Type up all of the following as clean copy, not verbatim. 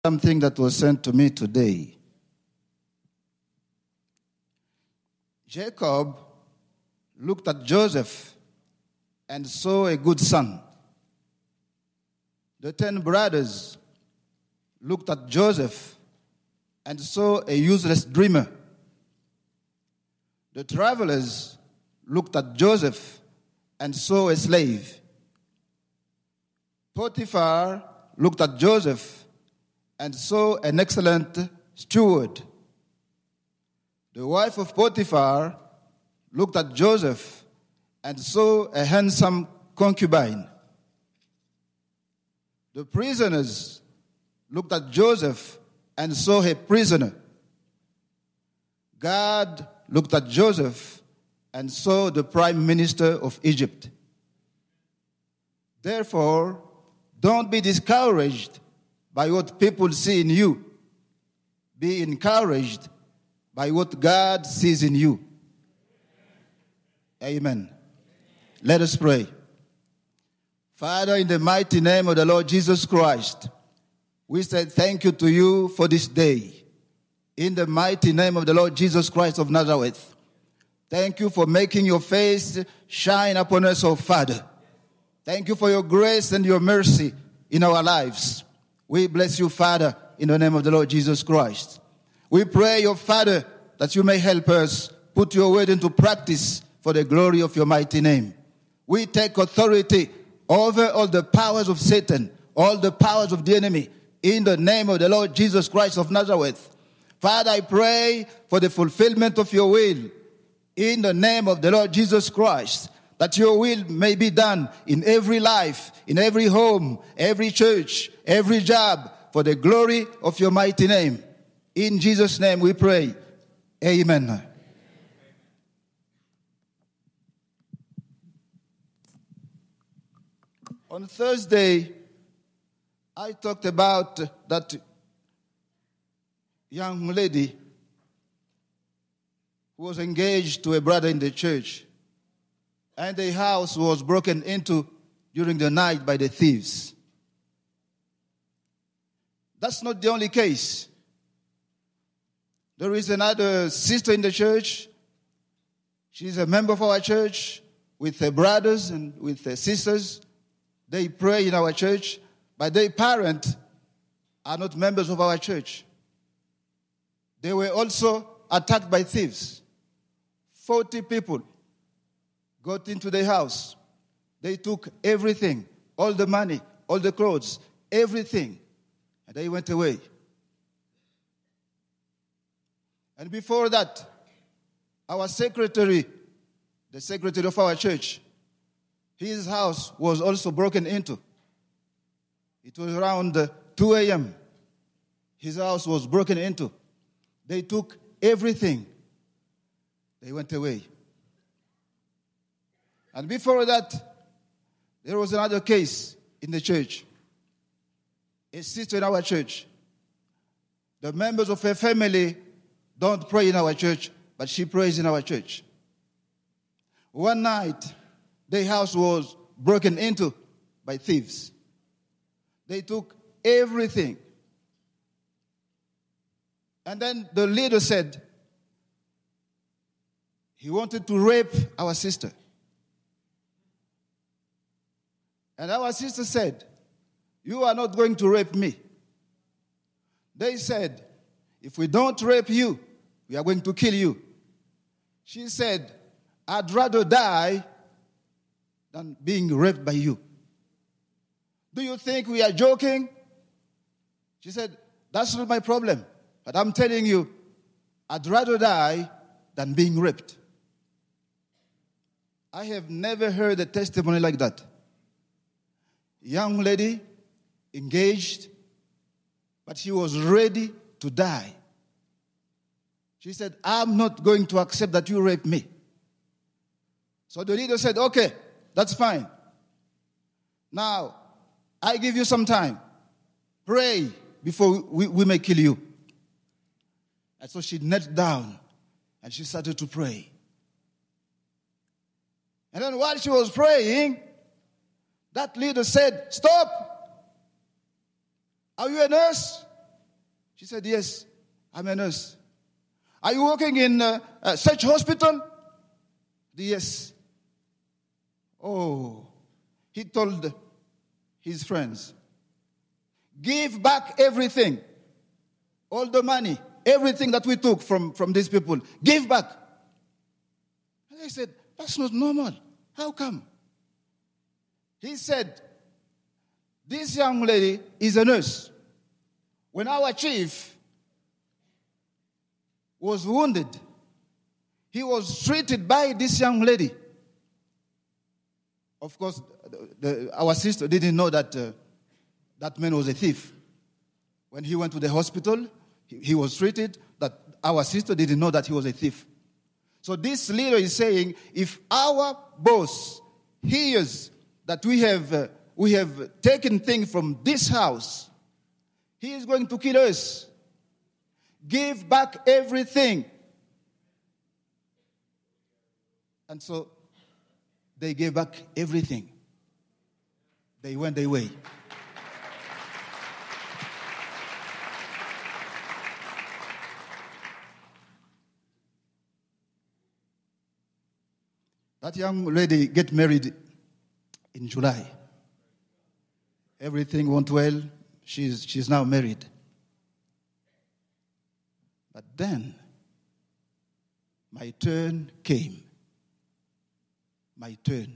Something that was sent to me today. Jacob looked at Joseph and saw a good son. The 10 brothers looked at Joseph and saw a useless dreamer. The travelers looked at Joseph and saw a slave. Potiphar looked at Joseph and saw an excellent steward. The wife of Potiphar looked at Joseph and saw a handsome concubine. The prisoners looked at Joseph and saw a prisoner. God looked at Joseph and saw the prime minister of Egypt. Therefore, don't be discouraged by what people see in you. Be encouraged by what God sees in you. Amen. Let us pray. Father, in the mighty name of the Lord Jesus Christ, we say thank you to you for this day. In the mighty name of the Lord Jesus Christ of Nazareth, thank you for making your face shine upon us, oh Father. Thank you for your grace and your mercy in our lives. We bless you, Father, in the name of the Lord Jesus Christ. We pray, your Father, that you may help us put your word into practice for the glory of your mighty name. We take authority over all the powers of Satan, all the powers of the enemy, in the name of the Lord Jesus Christ of Nazareth. Father, I pray for the fulfillment of your will in the name of the Lord Jesus Christ, that your will may be done in every life, in every home, every church, every job, for the glory of your mighty name. In Jesus' name we pray. Amen. On Thursday, I talked about that young lady who was engaged to a brother in the church, and the house was broken into during the night by the thieves. That's not the only case. There is another sister in the church. She's a member of our church with her brothers and with her sisters. They pray in our church, but their parents are not members of our church. They were also attacked by thieves. 40 people got into the house. They took everything, all the money, all the clothes, everything, and they went away. And before that, our secretary, the secretary of our church, his house was also broken into. It was around 2 a.m. His house was broken into. They took everything. They went away. And before that, there was another case in the church. A sister in our church. The members of her family don't pray in our church, but she prays in our church. One night, their house was broken into by thieves. They took everything. And then the leader said he wanted to rape our sister. And our sister said, "You are not going to rape me." They said, "If we don't rape you, we are going to kill you." She said, "I'd rather die than being raped by you." Do you think we are joking? She said, "That's not my problem. But I'm telling you, I'd rather die than being raped." I have never heard a testimony like that. Young lady, engaged, but she was ready to die. She said, "I'm not going to accept that you rape me." So the leader said, "Okay, that's fine. Now, I give you some time. Pray before we may kill you." And so she knelt down and she started to pray. And then while she was praying, that leader said, "Stop! Are you a nurse? She said, yes, I'm a nurse. Are you working in such hospital? Yes. Oh, he told his friends, give back everything, all the money, everything that we took from these people, give back. And I said, that's not normal. How come? He said, this young lady is a nurse. When our chief was wounded, he was treated by this young lady. Of course, our sister didn't know that that man was a thief. When he went to the hospital, he was treated, that our sister didn't know that he was a thief. So this leader is saying, if our boss hears that we have taken things from this house, he is going to kill us. Give back everything. And so they gave back everything. They went their way. That young lady get married in July. Everything went well. She's now married. But then, my turn came. My turn.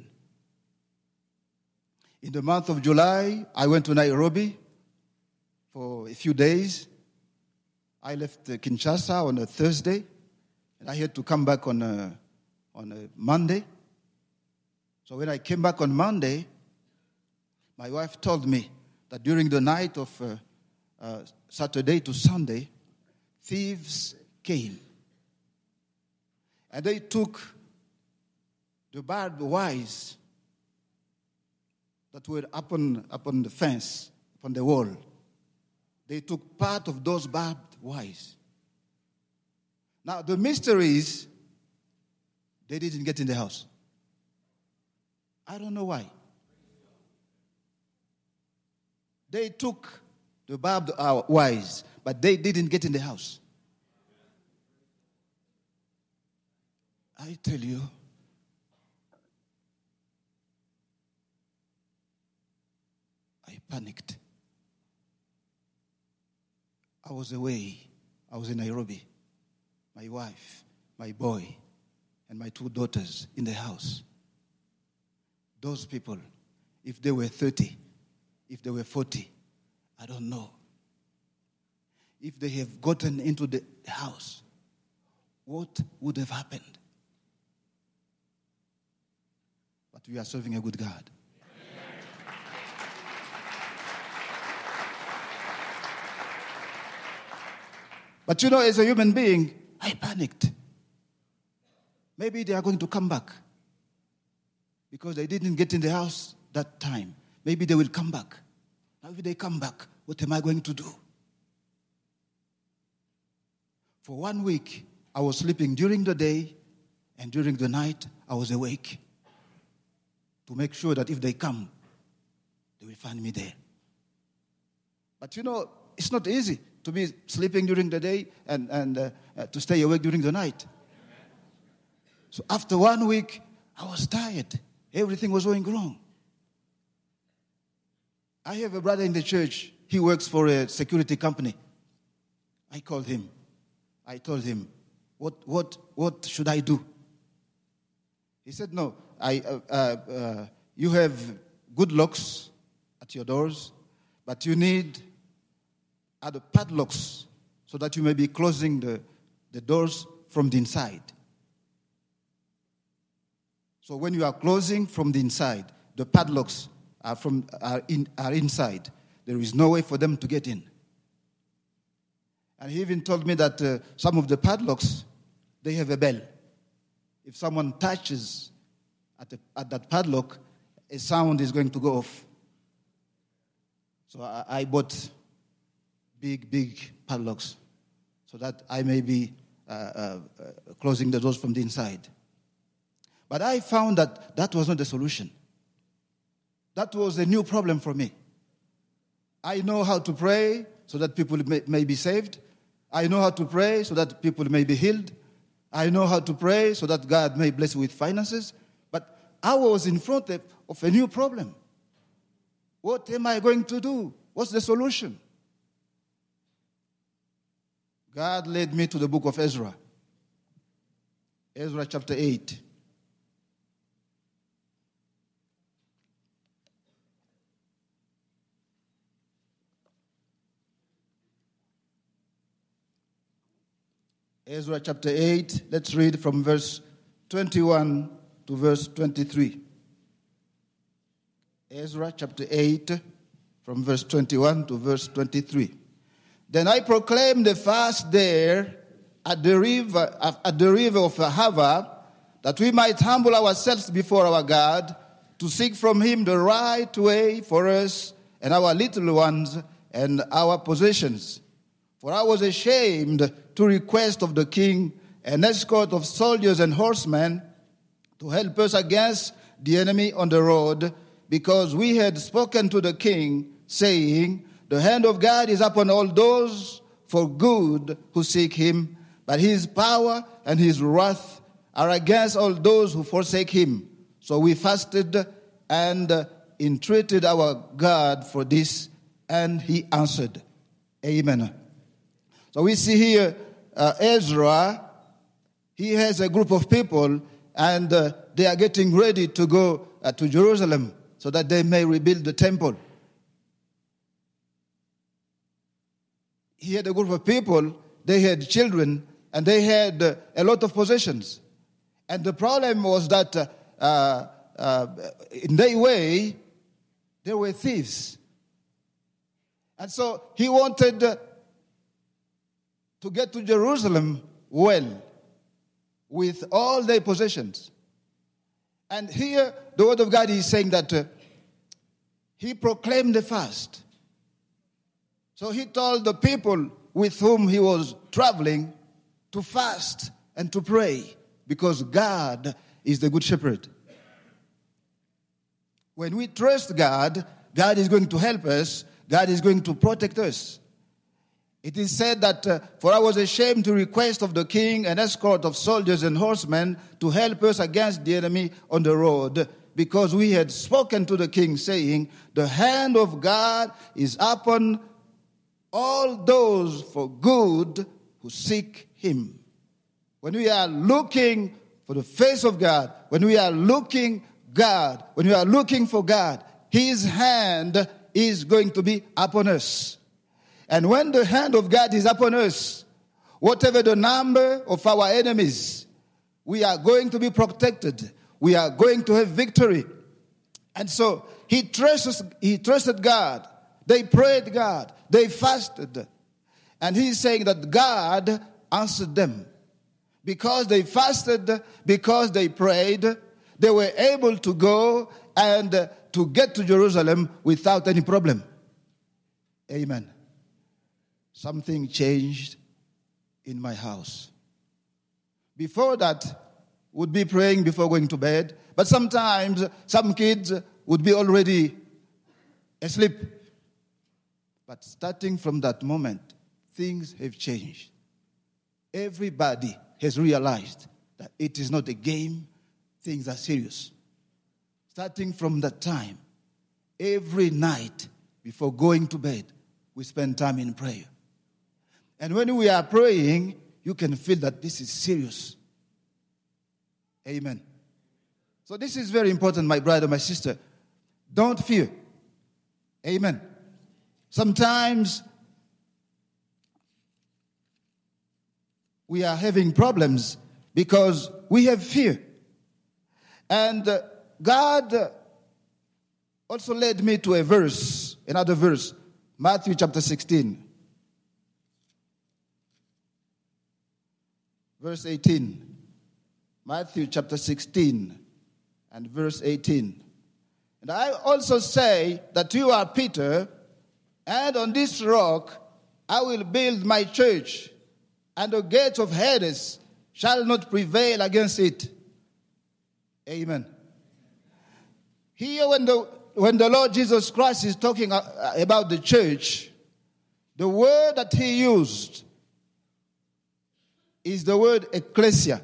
In the month of July, I went to Nairobi for a few days. I left Kinshasa on a Thursday, and I had to come back on a Monday. So when I came back on Monday, my wife told me that during the night of Saturday to Sunday, thieves came. And they took the barbed wires that were upon the fence, upon the wall. They took part of those barbed wires. Now, the mystery is they didn't get in the house. I don't know why. They took the barbed wires, but they didn't get in the house. I tell you, I panicked. I was away. I was in Nairobi. My wife, my boy, and my 2 daughters in the house. Those people, if they were 30, if they were 40, I don't know. If they have gotten into the house, what would have happened? But we are serving a good God. But you know, as a human being, I panicked. Maybe they are going to come back. Because they didn't get in the house that time. Maybe they will come back. Now if they come back, what am I going to do? For 1 week, I was sleeping during the day, and during the night, I was awake. To make sure that if they come, they will find me there. But you know, it's not easy to be sleeping during the day and to stay awake during the night. So after 1 week, I was tired. Everything was going wrong. I have a brother in the church. He works for a security company. I called him. I told him, what should I do? He said, no, you have good locks at your doors, but you need other padlocks so that you may be closing the doors from the inside. So when you are closing from the inside, the padlocks are inside. There is no way for them to get in. And he even told me that some of the padlocks, they have a bell. If someone touches at that padlock, a sound is going to go off. So I bought big padlocks so that I may be closing the doors from the inside. But I found that was not the solution. That was a new problem for me. I know how to pray. so that people may be saved. I know how to pray so that people may be healed. I know how to pray so that God may bless with finances. But I was in front of a new problem. What am I going to do? What's the solution? God led me to the book of Ezra. Ezra chapter 8. Ezra chapter 8, let's read from verse 21 to verse 23. Ezra chapter 8, from verse 21 to verse 23. Then I proclaimed the fast there at the river of Ahava, that we might humble ourselves before our God, to seek from him the right way for us and our little ones and our possessions. For I was ashamed to request of the king an escort of soldiers and horsemen to help us against the enemy on the road, because we had spoken to the king, saying, the hand of God is upon all those for good who seek him, but his power and his wrath are against all those who forsake him. So we fasted and entreated our God for this, and he answered. Amen. So we see here Ezra, he has a group of people, and they are getting ready to go to Jerusalem so that they may rebuild the temple. He had a group of people, they had children, and they had a lot of possessions. And the problem was that in their way, they were thieves. And so he wanted to get to Jerusalem well, with all their possessions. And here, the word of God is saying that he proclaimed the fast. So he told the people with whom he was traveling to fast and to pray, because God is the good shepherd. When we trust God, God is going to help us. God is going to protect us. It is said that, for I was ashamed to request of the king an escort of soldiers and horsemen to help us against the enemy on the road, because we had spoken to the king, saying, the hand of God is upon all those for good who seek him. When we are looking for the face of God, when we are looking for God, his hand is going to be upon us. And when the hand of God is upon us, whatever the number of our enemies, we are going to be protected. We are going to have victory. And so he trusted God. They prayed God. They fasted. And he's saying that God answered them. Because they fasted, because they prayed, they were able to go and to get to Jerusalem without any problem. Amen. Something changed in my house. Before that, would be praying before going to bed. But sometimes some kids would be already asleep. But starting from that moment, things have changed. Everybody has realized that it is not a game. Things are serious. Starting from that time, every night before going to bed, we spend time in prayer. And when we are praying, you can feel that this is serious. Amen. So this is very important, my brother, my sister. Don't fear. Amen. Sometimes we are having problems because we have fear. And God also led me to another verse, Matthew chapter 16. Verse 18. Matthew chapter 16 and verse 18. And I also say that you are Peter, and on this rock I will build my church, and the gates of Hades shall not prevail against it. Amen. Here when the Lord Jesus Christ is talking about the church, The word that he used is the word ecclesia.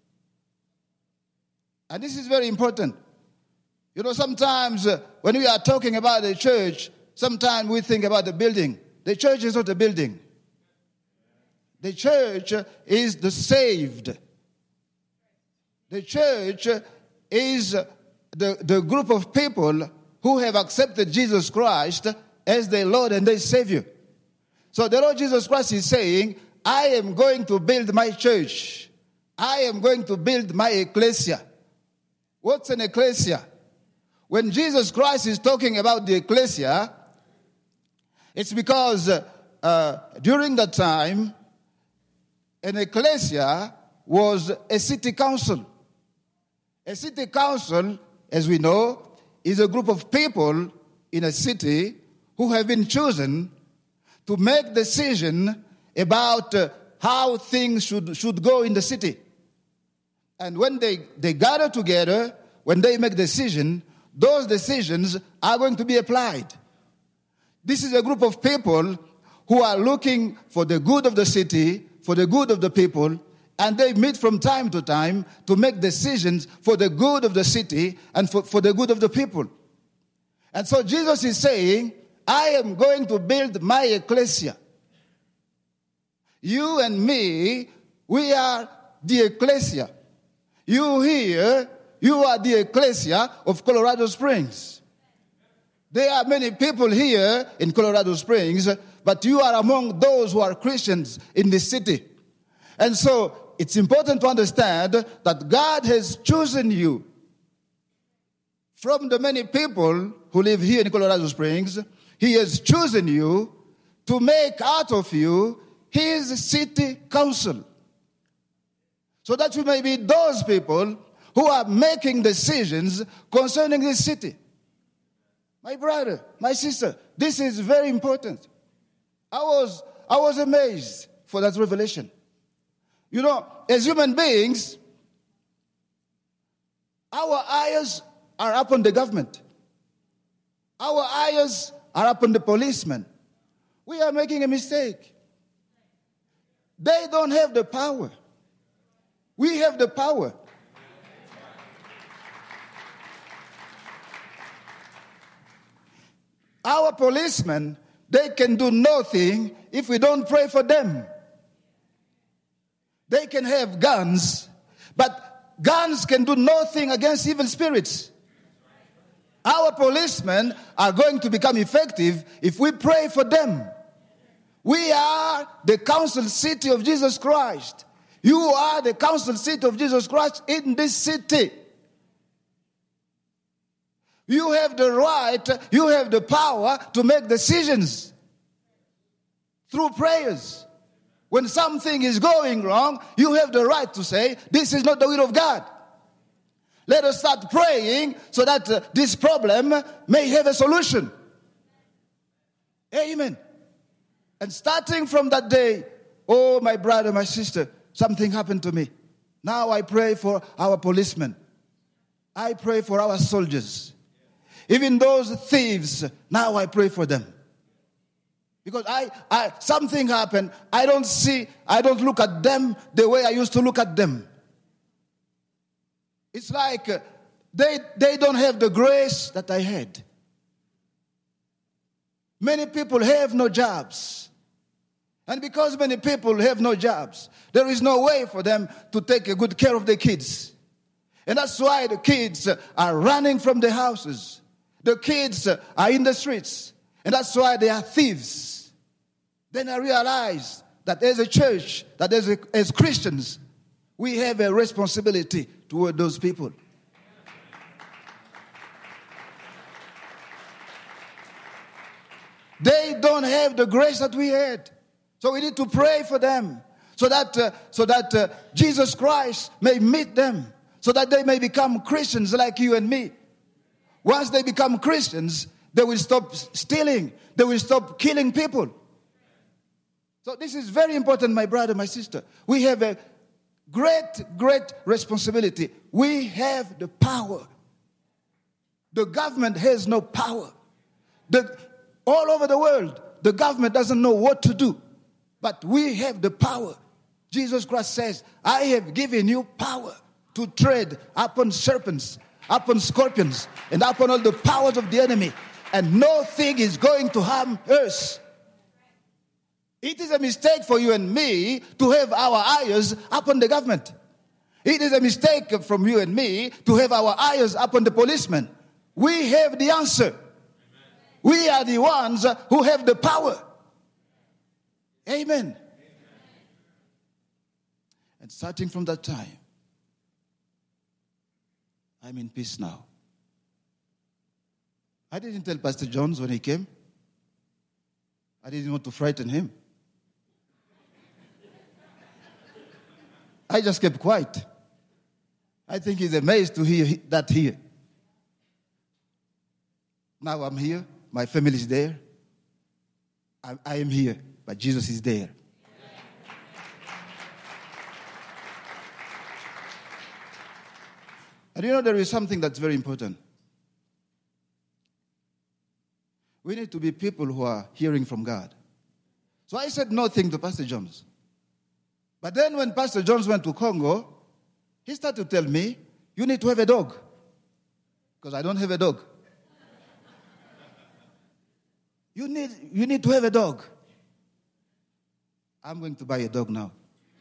And this is very important. You know, sometimes when we are talking about the church, sometimes we think about the building. The church is not a building. The church is the saved. The church is the group of people who have accepted Jesus Christ as their Lord and their Savior. So the Lord Jesus Christ is saying, I am going to build my church. I am going to build my ecclesia. What's an ecclesia? When Jesus Christ is talking about the ecclesia, it's because during that time, an ecclesia was a city council. A city council, as we know, is a group of people in a city who have been chosen to make decision about how things should go in the city. And when they gather together, when they make decision, those decisions are going to be applied. This is a group of people who are looking for the good of the city, for the good of the people, and they meet from time to time to make decisions for the good of the city and for the good of the people. And so Jesus is saying, I am going to build my ecclesia. You and me, we are the ecclesia. You here, you are the ecclesia of Colorado Springs. There are many people here in Colorado Springs, but you are among those who are Christians in this city. And so it's important to understand that God has chosen you from the many people who live here in Colorado Springs. He has chosen you to make out of you his city council, so that you may be those people who are making decisions concerning this city. My brother, my sister, this is very important. I was amazed for that revelation. You know, as human beings, our eyes are upon the government. Our eyes are upon the policemen. We are making a mistake. They don't have the power. We have the power. Our policemen, they can do nothing if we don't pray for them. They can have guns, but guns can do nothing against evil spirits. Our policemen are going to become effective if we pray for them. We are the council city of Jesus Christ. You are the council seat of Jesus Christ in this city. You have the right, you have the power to make decisions through prayers. When something is going wrong, you have the right to say, this is not the will of God. Let us start praying so that this problem may have a solution. Amen. And starting from that day, oh, my brother, my sister, something happened to me. Now I pray for our policemen. I pray for our soldiers. Even those thieves, now I pray for them. Because something happened. I don't look at them the way I used to look at them. It's like they don't have the grace that I had. Many people have no jobs. And because many people have no jobs, there is no way for them to take a good care of their kids. And that's why the kids are running from the houses. The kids are in the streets. And that's why they are thieves. Then I realized that as a church, that as Christians, we have a responsibility toward those people. They don't have the grace that we had. So we need to pray for them so that Jesus Christ may meet them, so that they may become Christians like you and me. Once they become Christians, they will stop stealing. They will stop killing people. So this is very important, my brother, my sister. We have a great responsibility. We have the power. The government has no power. All over the world, The government doesn't know what to do. But we have the power. Jesus Christ says, I have given you power to tread upon serpents, upon scorpions, and upon all the powers of the enemy. And nothing is going to harm us. It is a mistake for you and me to have our eyes upon the government. It is a mistake from you and me to have our eyes upon the policeman. We have the answer. Amen. We are the ones who have the power. Amen. Amen. And starting from that time, I'm in peace now. I didn't tell Pastor Jones when he came. I didn't want to frighten him. I just kept quiet. I think he's amazed to hear that here. Now I'm here. My family is there. I am here, but Jesus is there. And you know, there is something that's very important. We need to be people who are hearing from God. So I said nothing to Pastor Jones. But then when Pastor Jones went to Congo, he started to tell me, you need to have a dog. Because I don't have a dog. You need to have a dog. I'm going to buy a dog now.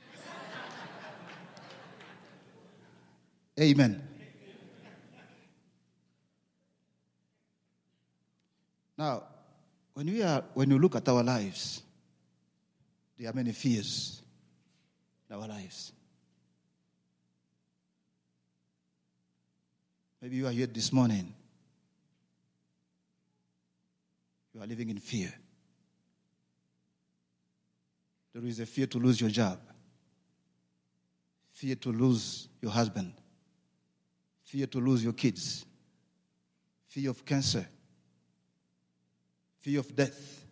Amen. Now, when you look at our lives, there are many fears in our lives. Maybe you are here this morning. You are living in fear. There is a fear to lose your job. Fear to lose your husband. Fear to lose your kids. Fear of cancer. Fear of death.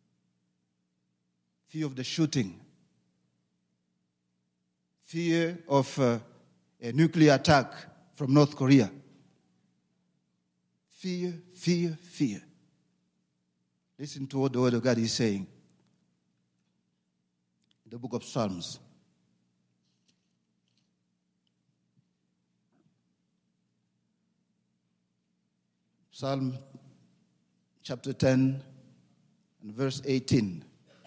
Fear of the shooting. Fear of a nuclear attack from North Korea. Fear, fear, fear. Listen to what the Word of God is saying. In the book of Psalms. Psalm chapter 10 and verse 18.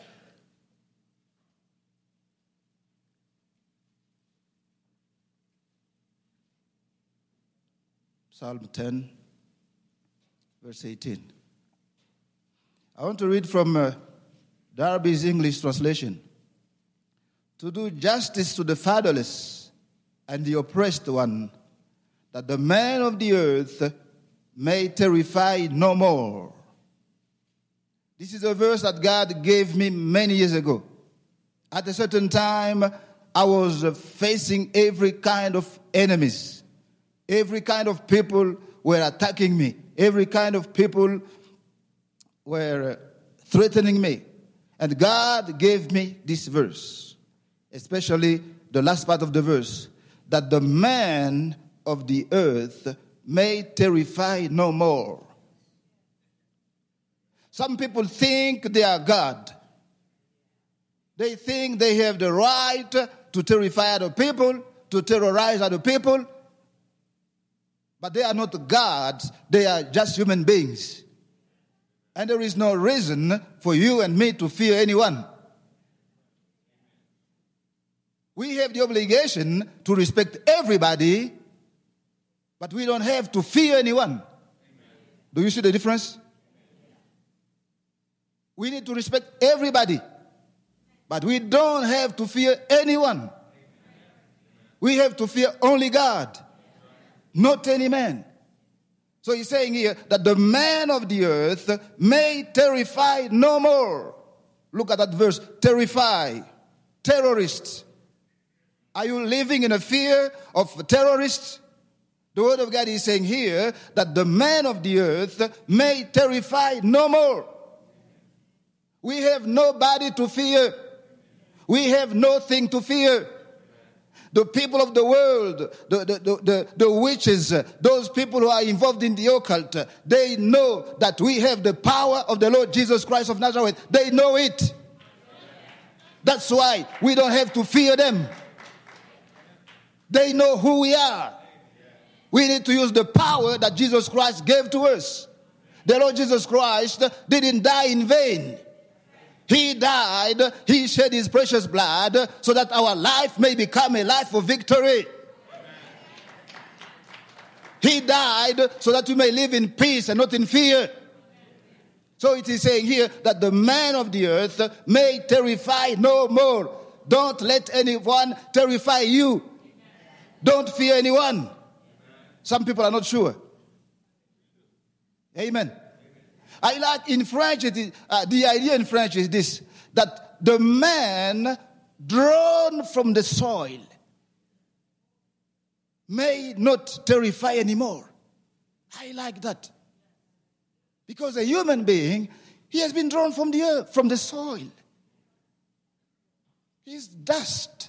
Psalm 10, verse 18. I want to read from Darby's English translation. To do justice to the fatherless and the oppressed one, that the man of the earth may terrify no more. This is a verse that God gave me many years ago. At a certain time, I was facing every kind of enemies. Every kind of people were attacking me. Every kind of people were threatening me. And God gave me this verse, especially the last part of the verse, that the man of the earth may terrify no more. Some people think they are God. They think they have the right to terrify other people, to terrorize other people. But they are not gods. They are just human beings. And there is no reason for you and me to fear anyone. We have the obligation to respect everybody, but we don't have to fear anyone. Do you see the difference? We need to respect everybody, but we don't have to fear anyone. We have to fear only God, not any man. So he's saying here that the man of the earth may terrify no more. Look at that verse. Terrify. Terrorists. Are you living in a fear of terrorists? The word of God is saying here that the man of the earth may terrify no more. We have nobody to fear. We have nothing to fear. The people of the world, the witches, those people who are involved in the occult, they know that we have the power of the Lord Jesus Christ of Nazareth. They know it. That's why we don't have to fear them. They know who we are. We need to use the power that Jesus Christ gave to us. The Lord Jesus Christ didn't die in vain. He died, he shed his precious blood so that our life may become a life of victory. He died so that we may live in peace and not in fear. So it is saying here that the man of the earth may terrify no more. Don't let anyone terrify you. Don't fear anyone. Some people are not sure. Amen. I like in French, the idea in French is this, that the man drawn from the soil may not terrify anymore. I like that. Because a human being, he has been drawn from the earth, from the soil. He's dust.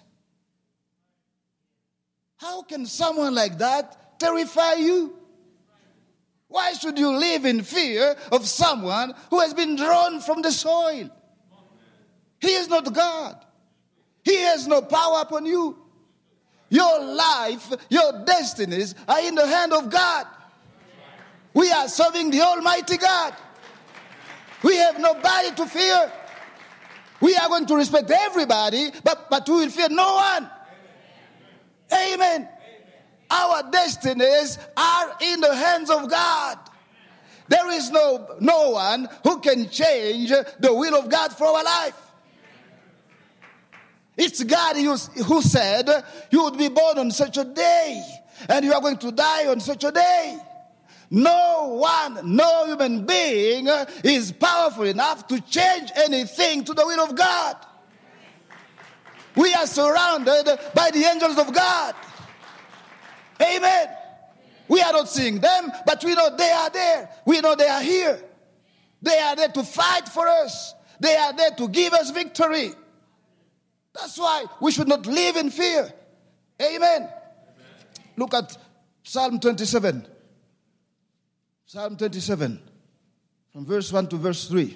How can someone like that terrify you? Why should you live in fear of someone who has been drawn from the soil? He is not God. He has no power upon you. Your life, your destinies are in the hand of God. We are serving the Almighty God. We have nobody to fear. We are going to respect everybody, but we will fear no one. Amen. Our destinies are in the hands of God. There is no one who can change the will of God for our life. It's God who said you would be born on such a day and you are going to die on such a day. No human being is powerful enough to change anything to the will of God. We are surrounded by the angels of God. Amen. We are not seeing them, but we know they are there. We know they are here. They are there to fight for us. They are there to give us victory. That's why we should not live in fear. Amen. Look at Psalm 27. Psalm 27, from verse 1 to verse 3.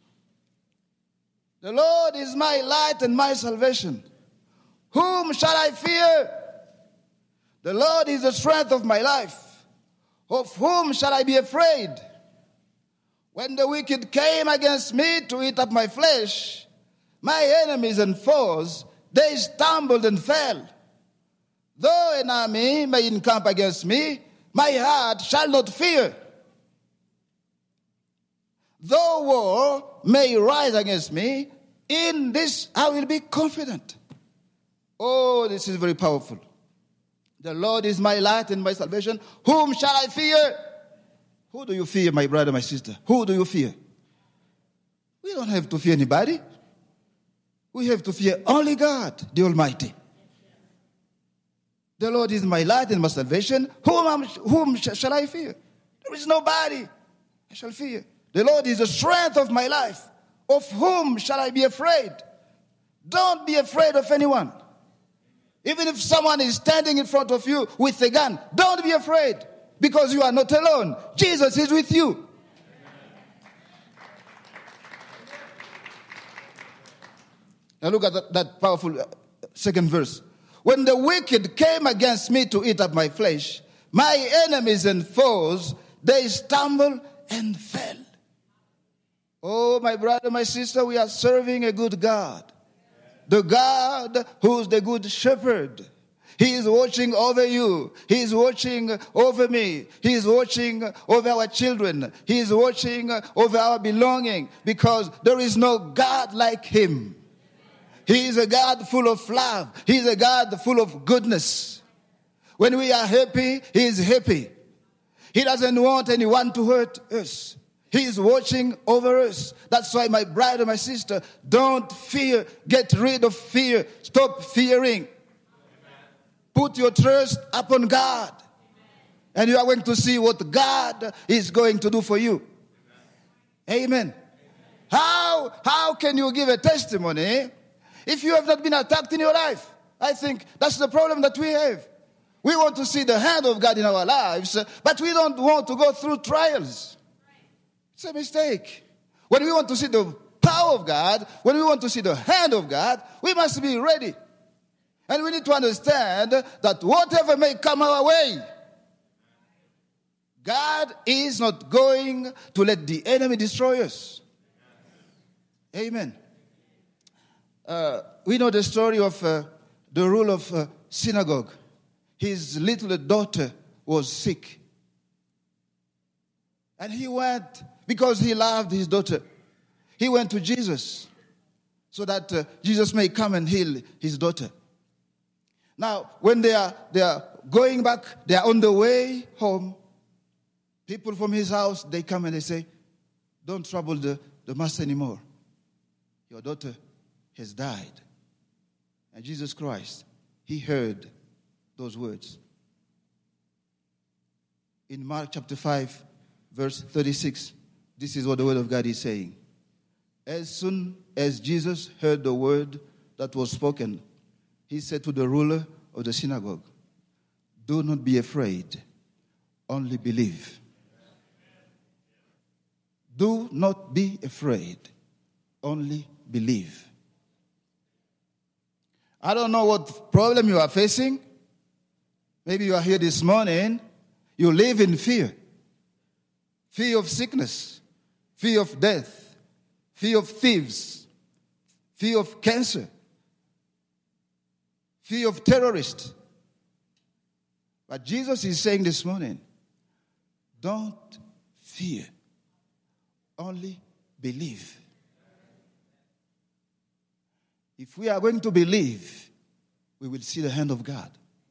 The Lord is my light and my salvation. Whom shall I fear? The Lord is the strength of my life. Of whom shall I be afraid? When the wicked came against me to eat up my flesh, my enemies and foes, they stumbled and fell. Though an army may encamp against me, my heart shall not fear. Though war may rise against me, in this I will be confident. Oh, this is very powerful. The Lord is my light and my salvation. Whom shall I fear? Who do you fear, my brother, my sister? Who do you fear? We don't have to fear anybody. We have to fear only God, the Almighty. The Lord is my light and my salvation. Whom shall I fear? There is nobody I shall fear. The Lord is the strength of my life. Of whom shall I be afraid? Don't be afraid of anyone. Even if someone is standing in front of you with a gun, don't be afraid, because you are not alone. Jesus is with you. Now look at that powerful second verse. When the wicked came against me to eat up my flesh, my enemies and foes, they stumbled and fell. Oh, my brother, my sister, we are serving a good God. The God who's the good shepherd. He is watching over you. He is watching over me. He is watching over our children. He is watching over our belonging, because there is no God like him. He is a God full of love. He is a God full of goodness. When we are happy, he is happy. He doesn't want anyone to hurt us. He is watching over us. That's why, my brother, my sister, don't fear. Get rid of fear. Stop fearing. Put your trust upon God. And you are going to see what God is going to do for you. Amen. How can you give a testimony if you have not been attacked in your life? I think that's the problem that we have. We want to see the hand of God in our lives, but we don't want to go through trials. It's a mistake. When we want to see the power of God, when we want to see the hand of God, we must be ready. And we need to understand that whatever may come our way, God is not going to let the enemy destroy us. Amen. We know the story of the ruler of synagogue. His little daughter was sick. And he went, because he loved his daughter, he went to Jesus so that Jesus may come and heal his daughter. Now, when they are going back, they are on the way home, people from his house, they come and they say, don't trouble the master anymore. Your daughter has died. And Jesus Christ, he heard those words. In Mark chapter 5, verse 36, this is what the word of God is saying. As soon as Jesus heard the word that was spoken, he said to the ruler of the synagogue, do not be afraid, only believe. Do not be afraid, only believe. I don't know what problem you are facing. Maybe you are here this morning. You live in fear. Fear of sickness. Fear of death. Fear of thieves. Fear of cancer. Fear of terrorists. But Jesus is saying this morning, don't fear. Only believe. If we are going to believe, we will see the hand of God.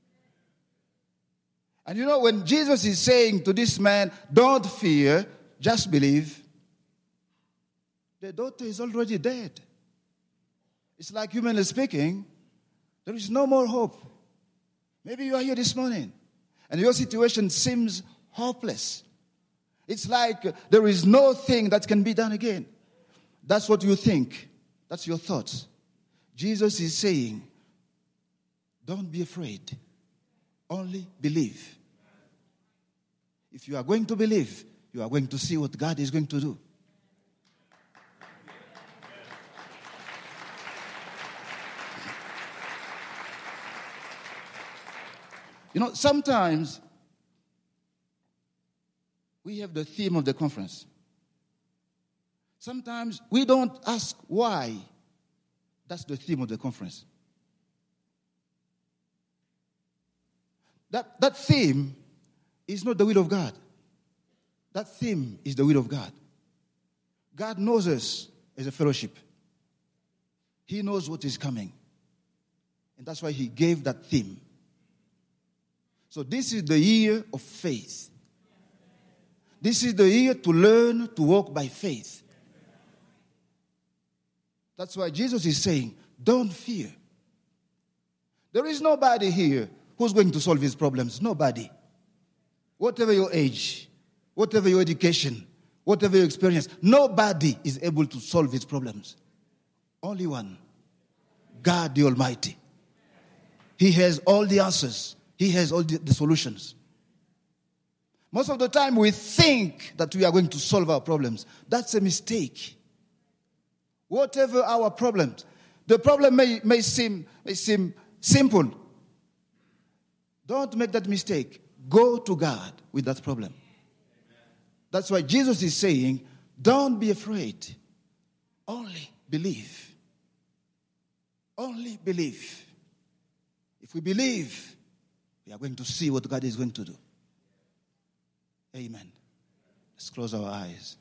And you know, when Jesus is saying to this man, don't fear, just believe, the daughter is already dead. It's like, humanly speaking, there is no more hope. Maybe you are here this morning and your situation seems hopeless. It's like there is no thing that can be done again. That's what you think. That's your thoughts. Jesus is saying, don't be afraid. Only believe. If you are going to believe, you are going to see what God is going to do. You know, sometimes we have the theme of the conference. Sometimes we don't ask why. That's the theme of the conference. That theme is not the will of God. That theme is the will of God. God knows us as a fellowship. He knows what is coming. And that's why he gave that theme. So this is the year of faith. This is the year to learn to walk by faith. That's why Jesus is saying, don't fear. There is nobody here who's going to solve his problems. Nobody. Whatever your age, whatever your education, whatever your experience, nobody is able to solve his problems. Only one. God the Almighty. He has all the answers. He has all the solutions. Most of the time we think that we are going to solve our problems. That's a mistake. Whatever our problems, the problem may seem simple. Don't make that mistake. Go to God with that problem. That's why Jesus is saying, don't be afraid. Only believe. Only believe. If we believe, we are going to see what God is going to do. Amen. Let's close our eyes.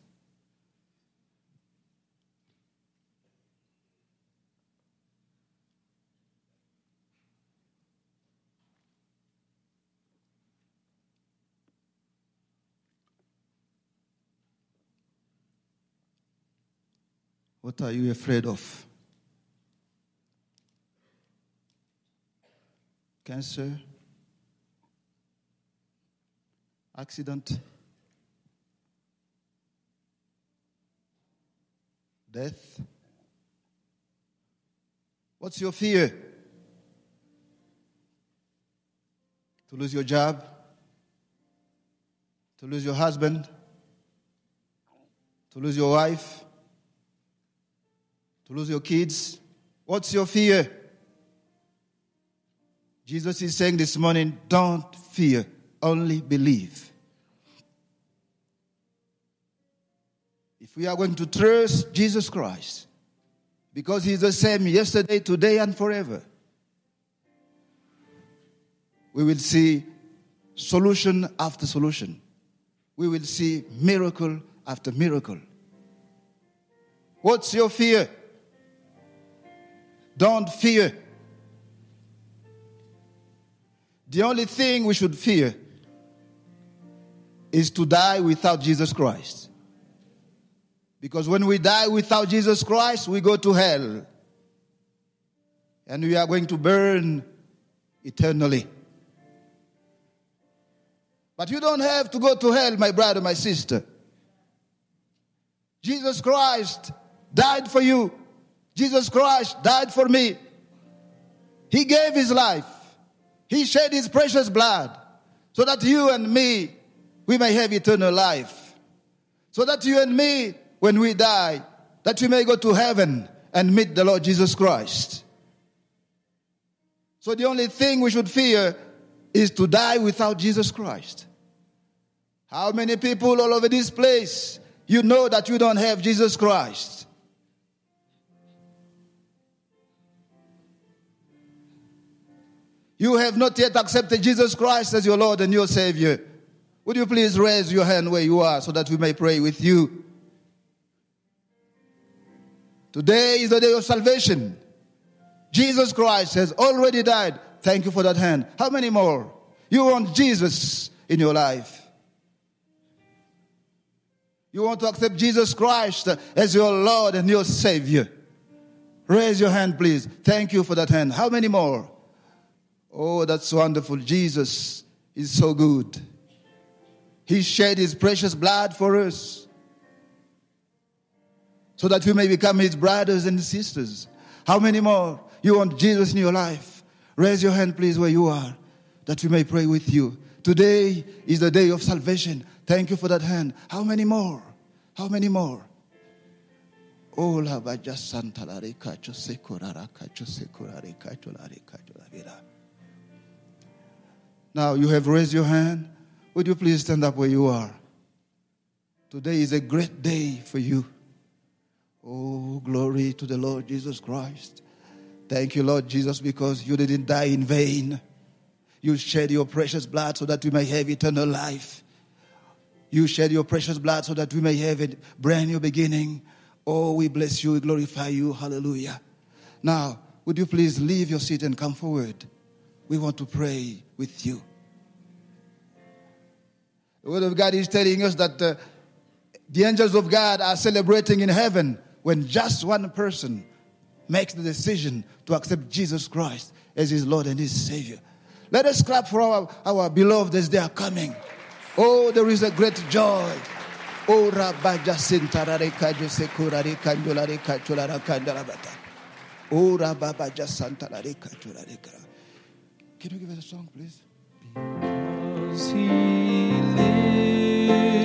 What are you afraid of? Cancer? Accident? Death? What's your fear? To lose your job? To lose your husband? To lose your wife? To lose your kids? What's your fear? Jesus is saying this morning, don't fear, only believe. If we are going to trust Jesus Christ, because He's the same yesterday, today, and forever, we will see solution after solution. We will see miracle after miracle. What's your fear? Don't fear. The only thing we should fear is to die without Jesus Christ. Because when we die without Jesus Christ, we go to hell. And we are going to burn eternally. But you don't have to go to hell, my brother, my sister. Jesus Christ died for you. Jesus Christ died for me. He gave His life. He shed His precious blood so that you and me, we may have eternal life. So that you and me, when we die, that we may go to heaven and meet the Lord Jesus Christ. So the only thing we should fear is to die without Jesus Christ. How many people all over this place, you know that you don't have Jesus Christ? You have not yet accepted Jesus Christ as your Lord and your Savior. Would you please raise your hand where you are so that we may pray with you? Today is the day of salvation. Jesus Christ has already died. Thank you for that hand. How many more? You want Jesus in your life. You want to accept Jesus Christ as your Lord and your Savior. Raise your hand, please. Thank you for that hand. How many more? Oh, that's wonderful. Jesus is so good. He shed His precious blood for us so that we may become His brothers and sisters. How many more? You want Jesus in your life? Raise your hand, please, where you are, that we may pray with you. Today is the day of salvation. Thank you for that hand. How many more? How many more? Oh, la baja santa la recacho secorara cacho secorare cacho la recacho la vida. Now you have raised your hand. Would you please stand up where you are? Today is a great day for you. Oh, glory to the Lord Jesus Christ. Thank you, Lord Jesus, because you didn't die in vain. You shed your precious blood so that we may have eternal life. You shed your precious blood so that we may have a brand new beginning. Oh, we bless you, we glorify you. Hallelujah. Now, would you please leave your seat and come forward? We want to pray with you. The Word of God is telling us that the angels of God are celebrating in heaven when just one person makes the decision to accept Jesus Christ as his Lord and his Savior. Let us clap for our beloved as they are coming. Oh, there is a great joy. Oh, Rabaja Sintarare Kajo Sekurare Kandolare Kachulara Kandalabata. Oh, Rabaja Santarare Kachulara. Can you give us a song, please? Because He lives.